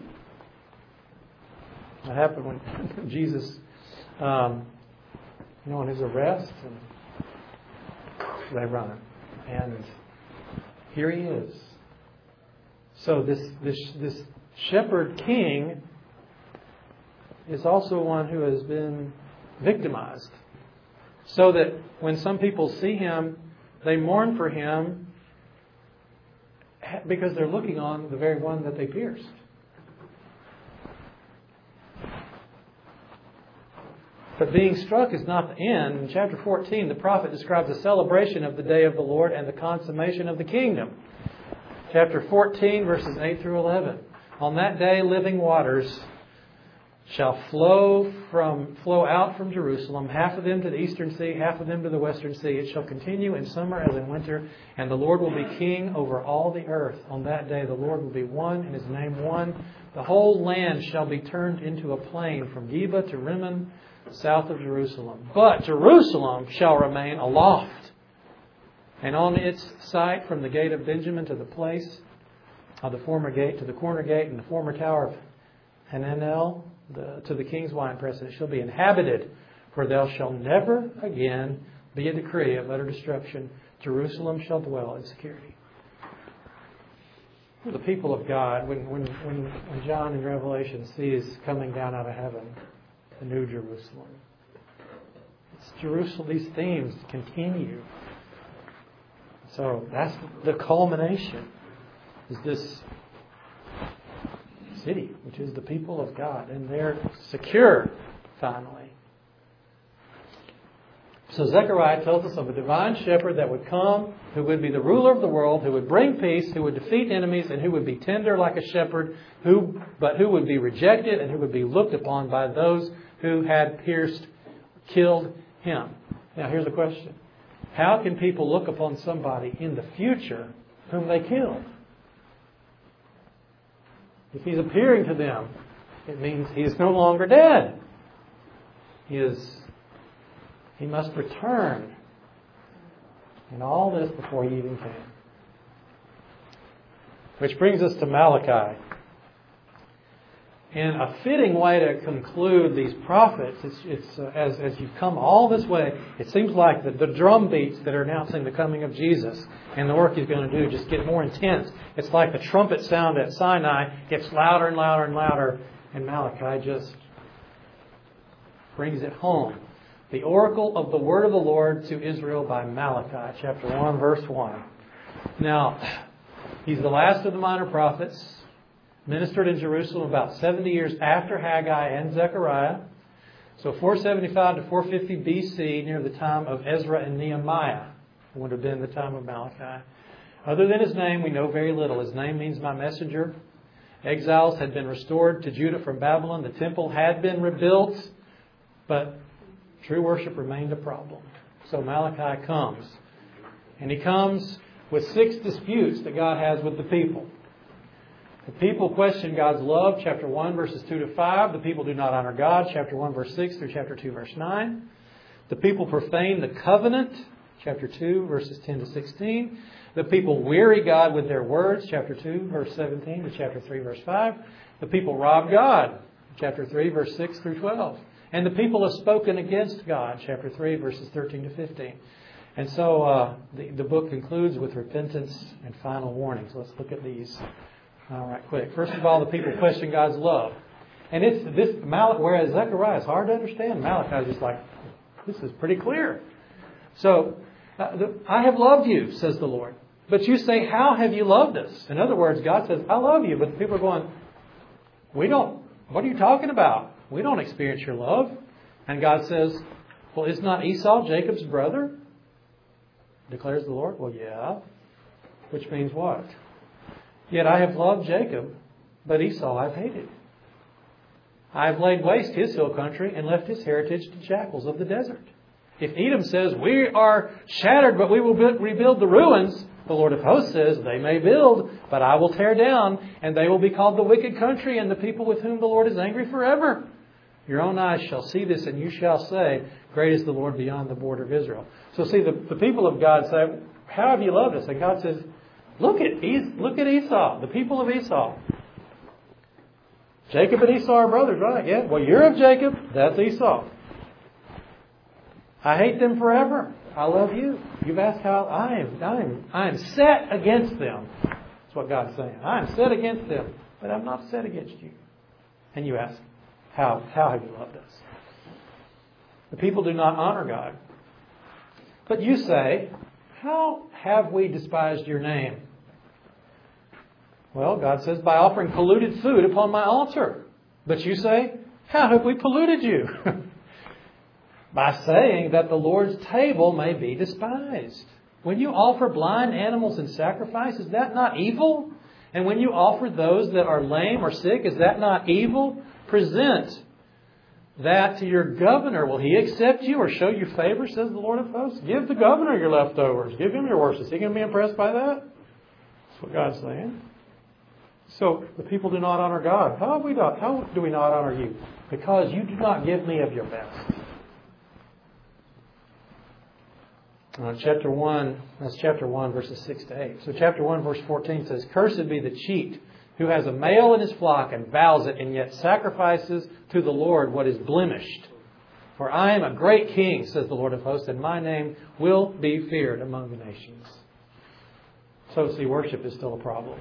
That happened when Jesus, um, you know, on his arrest, and they run. And here he is. So this this this shepherd king is also one who has been victimized. So that when some people see him, they mourn for him because they're looking on the very one that they pierced. But being struck is not the end. In chapter fourteen, the prophet describes the celebration of the day of the Lord and the consummation of the kingdom. Chapter fourteen, verses eight through eleven. On that day, living waters shall flow from flow out from Jerusalem, half of them to the eastern sea, half of them to the western sea. It shall continue in summer as in winter, and the Lord will be king over all the earth. On that day the Lord will be one, and His name one. The whole land shall be turned into a plain from Geba to Rimmon, south of Jerusalem. But Jerusalem shall remain aloft, and on its site from the gate of Benjamin to the place of the former gate to the corner gate and the former tower of Hananel, The, to the king's winepress, and it shall be inhabited, for there shall never again be a decree of utter destruction. Jerusalem shall dwell in security. The people of God, when, when, when, when John in Revelation sees coming down out of heaven the new Jerusalem, it's Jerusalem. These themes continue. So that's the culmination. Is this city, which is the people of God, and they're secure finally. So Zechariah tells us of a divine shepherd that would come, who would be the ruler of the world, who would bring peace, who would defeat enemies, and who would be tender like a shepherd, who but who would be rejected and who would be looked upon by those who had pierced, killed him. Now here's the question. How can people look upon somebody in the future whom they killed? If He's appearing to them, it means He is no longer dead. He is, He must return. And all this before He even came. Which brings us to Malachi. And a fitting way to conclude these prophets, it's, it's uh, as, as you've come all this way, it seems like the, the drum beats that are announcing the coming of Jesus and the work He's going to do just get more intense. It's like the trumpet sound at Sinai gets louder and louder and louder, and Malachi just brings it home. The oracle of the word of the Lord to Israel by Malachi, chapter one, verse one. Now, he's the last of the minor prophets. Ministered in Jerusalem about seventy years after Haggai and Zechariah. So four seventy-five to four fifty B C, near the time of Ezra and Nehemiah. It would have been the time of Malachi. Other than his name, we know very little. His name means my messenger. Exiles had been restored to Judah from Babylon. The temple had been rebuilt, but true worship remained a problem. So Malachi comes. And he comes with six disputes that God has with the people. The people question God's love, chapter one, verses two to five. The people do not honor God, chapter one, verse six through chapter two, verse nine. The people profane the covenant, chapter two, verses ten to sixteen. The people weary God with their words, chapter two, verse seventeen to chapter three, verse five. The people rob God, chapter three, verse six through twelve. And the people have spoken against God, chapter three, verses thirteen to fifteen. And so uh, the, the book concludes with repentance and final warnings. Let's look at these. All right, quick. First of all, the people question God's love. And it's this, Mal- whereas Zechariah is hard to understand, Malachi is just like, this is pretty clear. So, uh, the, I have loved you, says the Lord. But you say, how have you loved us? In other words, God says, I love you. But the people are going, we don't, what are you talking about? We don't experience your love. And God says, well, is not Esau Jacob's brother? Declares the Lord. Well, yeah. Which means what? Yet I have loved Jacob, but Esau I've hated. I have laid waste his hill country and left his heritage to jackals of the desert. If Edom says, we are shattered, but we will build, rebuild the ruins, the Lord of hosts says, they may build, but I will tear down, and they will be called the wicked country and the people with whom the Lord is angry forever. Your own eyes shall see this, and you shall say, great is the Lord beyond the border of Israel. So see, the, the people of God say, how have you loved us? And God says, Look at, look at Esau, the people of Esau. Jacob and Esau are brothers, right? Yeah. Well, you're of Jacob. That's Esau. I hate them forever. I love you. You've asked how I am. I am. I am set against them. That's what God's saying. I am set against them, but I'm not set against you. And you ask, how how have you loved us? The people do not honor God. But you say, how have we despised your name? Well, God says, by offering polluted food upon my altar. But you say, how have we polluted you? By saying that the Lord's table may be despised. When you offer blind animals in sacrifice, is that not evil? And when you offer those that are lame or sick, is that not evil? Present that to your governor. Will he accept you or show you favor, says the Lord of hosts? Give the governor your leftovers. Give him your worst. Is he going to be impressed by that? That's what God's saying. So the people do not honor God. How have we not? How do we not honor you? Because you do not give me of your best. Uh, chapter one, that's chapter one, verses six to eight. So chapter one, verse fourteen says, cursed be the cheat who has a male in his flock and vows it and yet sacrifices to the Lord what is blemished. For I am a great king, says the Lord of hosts, and my name will be feared among the nations. So see, worship is still a problem.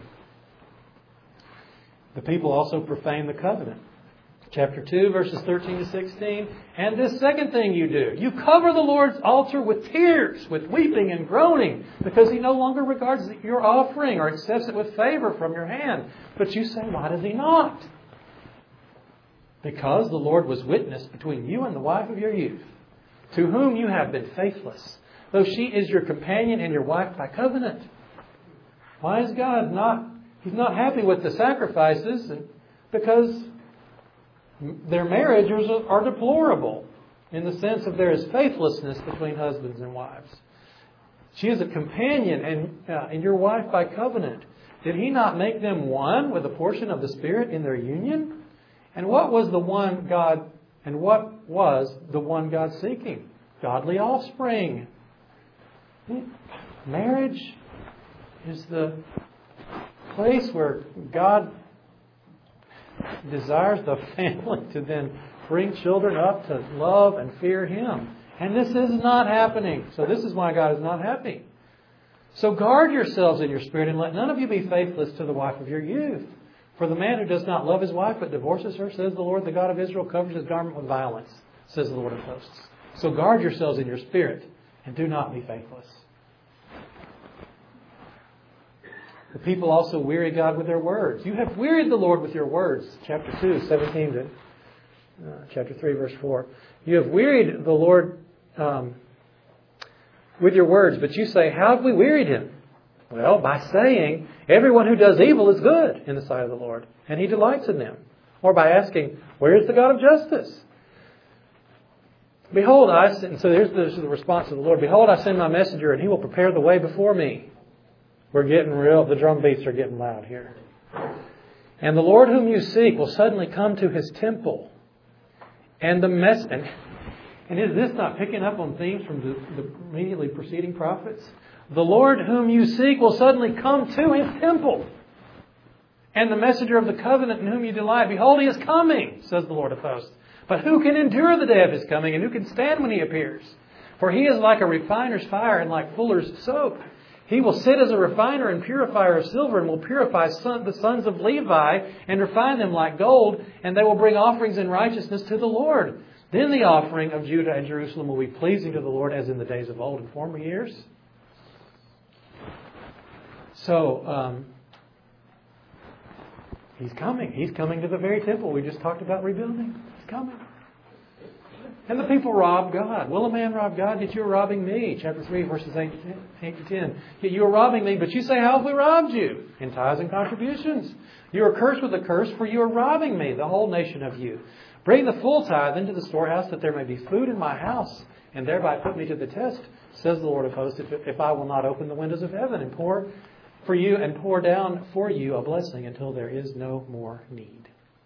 The people also profane the covenant. Chapter two, verses thirteen to sixteen. And this second thing you do, you cover the Lord's altar with tears, with weeping and groaning, because He no longer regards your offering or accepts it with favor from your hand. But you say, why does He not? Because the Lord was witness between you and the wife of your youth, to whom you have been faithless, though she is your companion and your wife by covenant. Why is God not, He's not happy with the sacrifices? Because their marriages are deplorable in the sense of there is faithlessness between husbands and wives. She is a companion and, uh, and your wife by covenant. Did He not make them one with a portion of the Spirit in their union? And what was the one God, and what was the one God seeking? godly offspring. Marriage is the place where God desires the family to then bring children up to love and fear Him. And this is not happening. So this is why God is not happy. So guard yourselves in your spirit, and let none of you be faithless to the wife of your youth. For the man who does not love his wife but divorces her, says the Lord, the God of Israel, covers his garment with violence, says the Lord of hosts. So guard yourselves in your spirit, and do not be faithless. The people also weary God with their words. You have wearied the Lord with your words. Chapter two, seventeen to uh, chapter three, verse four. You have wearied the Lord um, with your words, but you say, how have we wearied Him? Well, by saying, everyone who does evil is good in the sight of the Lord, and He delights in them. Or by asking, where is the God of justice? Behold, I send, so here's the, this is the response of the Lord. Behold, I send my messenger, and he will prepare the way before me. We're getting real, the drum beats are getting loud here. And the Lord whom you seek will suddenly come to His temple. And the mess, and, and is this not picking up on themes from the, the immediately preceding prophets? The Lord whom you seek will suddenly come to His temple. And the messenger of the covenant in whom you delight, behold, He is coming, says the Lord of hosts. But who can endure the day of His coming, and who can stand when He appears? For He is like a refiner's fire and like fuller's soap. He will sit as a refiner and purifier of silver, and will purify son, the sons of Levi and refine them like gold, and they will bring offerings in righteousness to the Lord. Then the offering of Judah and Jerusalem will be pleasing to the Lord as in the days of old in former years. So, um, He's coming. He's coming to the very temple we just talked about rebuilding. He's coming. And the people rob God. Will a man rob God? Yet you are robbing me. Chapter three, verses eight to ten. Yet you are robbing me, but you say, how have we robbed you? In tithes and contributions. You are cursed with a curse, for you are robbing me, the whole nation of you. Bring the full tithe into the storehouse, that there may be food in my house, and thereby put me to the test, says the Lord of hosts, if, if I will not open the windows of heaven and pour for you and pour down for you a blessing until there is no more need.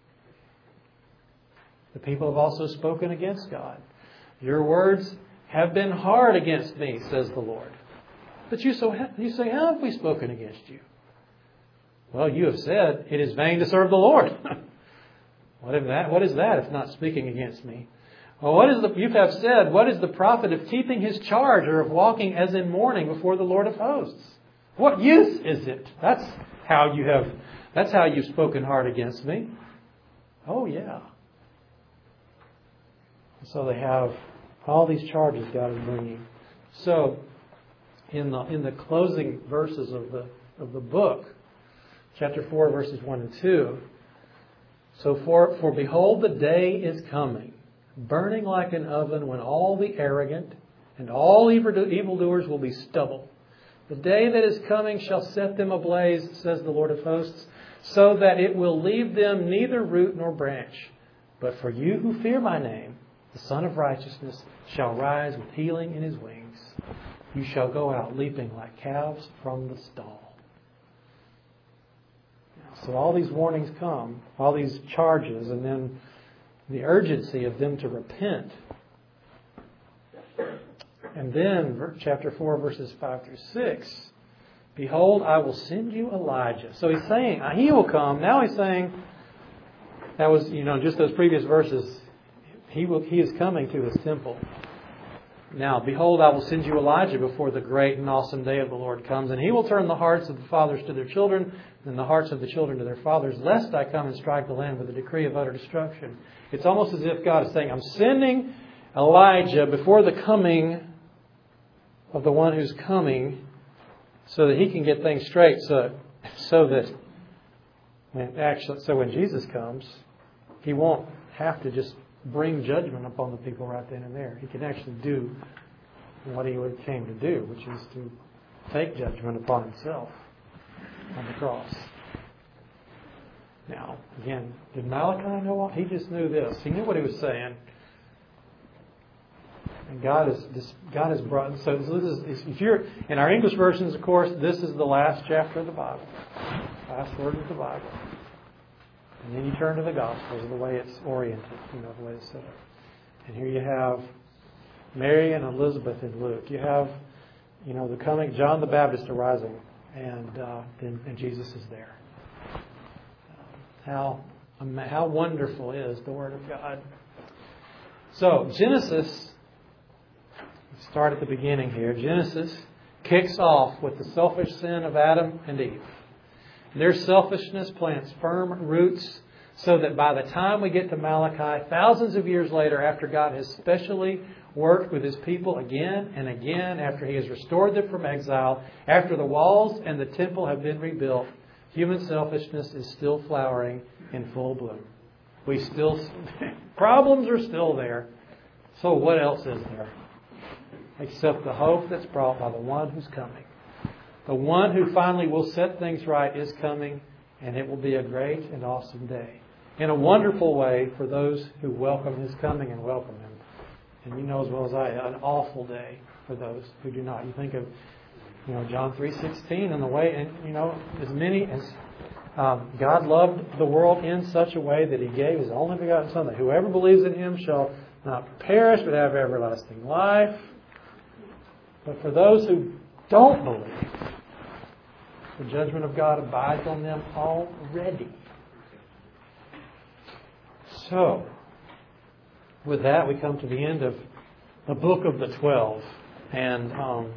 The people have also spoken against God. Your words have been hard against me, says the Lord. But you, so, you say, how have we spoken against you? Well, you have said, it is vain to serve the Lord. What is that? What is that if not speaking against me? Well, what is the, you have said, what is the profit of keeping His charge, or of walking as in mourning before the Lord of hosts? What use is it? That's how you have, that's how you've spoken hard against me. Oh, yeah. So they have all these charges God is bringing. So, in the in the closing verses of the of the book, chapter four, verses one and two. So for for behold, the day is coming, burning like an oven, when all the arrogant and all evildoers will be stubble. The day that is coming shall set them ablaze, says the Lord of hosts, so that it will leave them neither root nor branch. But for you who fear my name, the Son of Righteousness shall rise with healing in His wings. You shall go out leaping like calves from the stall. So all these warnings come, all these charges, and then the urgency of them to repent. And then, chapter four, verses five through six, behold, I will send you Elijah. So he's saying, he will come. Now he's saying, that was, you know, just those previous verses, he will, he is coming to His temple. Now, behold, I will send you Elijah before the great and awesome day of the Lord comes, and He will turn the hearts of the fathers to their children, and the hearts of the children to their fathers, lest I come and strike the land with a decree of utter destruction. It's almost as if God is saying, I'm sending Elijah before the coming of the one who's coming, so that he can get things straight, so, so that when actually, so when Jesus comes, He won't have to just bring judgment upon the people right then and there. He can actually do what He came to do, which is to take judgment upon Himself on the cross. Now, again, did Malachi know all? He just knew this. He knew what he was saying. And God is this, God has brought. So this is, if you're in our English versions, of course, this is the last chapter of the Bible, last word of the Bible. And then you turn to the Gospels, the way it's oriented, you know, the way it's set up. And here you have Mary and Elizabeth in Luke. You have, you know, the coming, John the Baptist arising, and, uh, and, and Jesus is there. How, how wonderful is the Word of God. So, Genesis, let's start at the beginning here. Genesis kicks off with the selfish sin of Adam and Eve. Their selfishness plants firm roots so that by the time we get to Malachi, thousands of years later, after God has specially worked with His people again and again, after He has restored them from exile, after the walls and the temple have been rebuilt, human selfishness is still flowering in full bloom. We still, problems are still there. So what else is there? Except the hope that's brought by the one who's coming. The one who finally will set things right is coming, and it will be a great and awesome day. In a wonderful way for those who welcome His coming and welcome Him. And you know as well as I, an awful day for those who do not. You think of, you know, John three sixteen and the way, and you know, as many as um, God loved the world in such a way that He gave His only begotten Son, that whoever believes in Him shall not perish but have everlasting life. But for those who don't believe, the judgment of God abides on them already. So, with that, we come to the end of the book of the twelve. And um,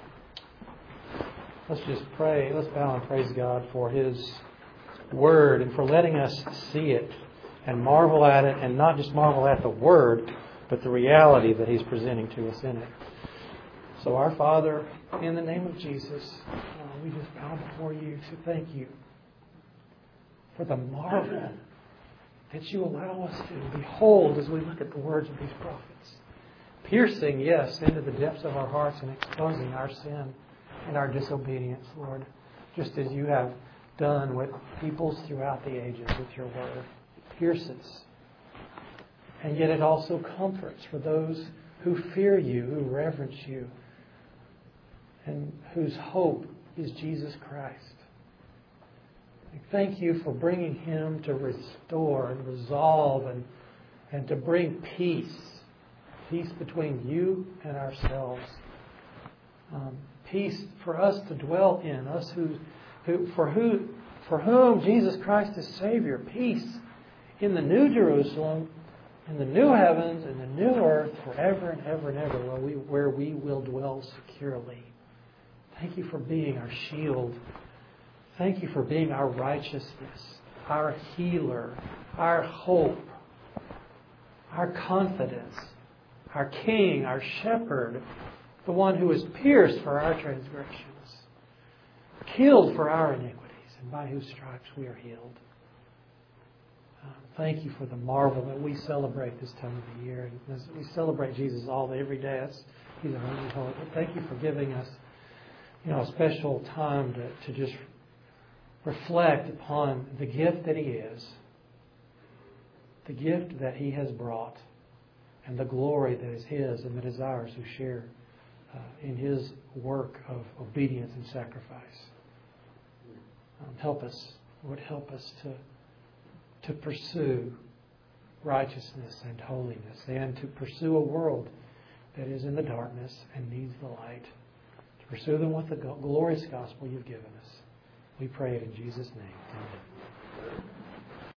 let's just pray. Let's bow and praise God for His Word and for letting us see it and marvel at it. And not just marvel at the Word, but the reality that He's presenting to us in it. So our Father, in the name of Jesus, uh, we just bow before You to thank You for the marvel that You allow us to behold as we look at the words of these prophets. Piercing, yes, into the depths of our hearts and exposing our sin and our disobedience, Lord, just as You have done with peoples throughout the ages with Your Word. It pierces. And yet it also comforts for those who fear You, who reverence You, and whose hope is Jesus Christ. Thank You for bringing Him to restore and resolve and, and to bring peace. Peace between You and ourselves. Um, peace for us to dwell in, us who, who, for, who, for whom Jesus Christ is Savior. Peace in the New Jerusalem, in the new heavens, and the new earth, forever and ever and ever, where we, where we will dwell securely. Thank You for being our shield. Thank You for being our righteousness, our healer, our hope, our confidence, our King, our shepherd, the one who was pierced for our transgressions, killed for our iniquities, and by whose stripes we are healed. Um, thank You for the marvel that we celebrate this time of the year. And as we celebrate Jesus all day, every day, that's, He's a holy, holy. But thank You for giving us, you know, a special time to, to just reflect upon the gift that He is, the gift that He has brought, and the glory that is His and that is ours who share uh, in His work of obedience and sacrifice. Um, help us, Lord, help us to, to pursue righteousness and holiness and to pursue a world that is in the darkness and needs the light. To pursue them with the glorious gospel You've given us. We pray it in Jesus' name. Amen.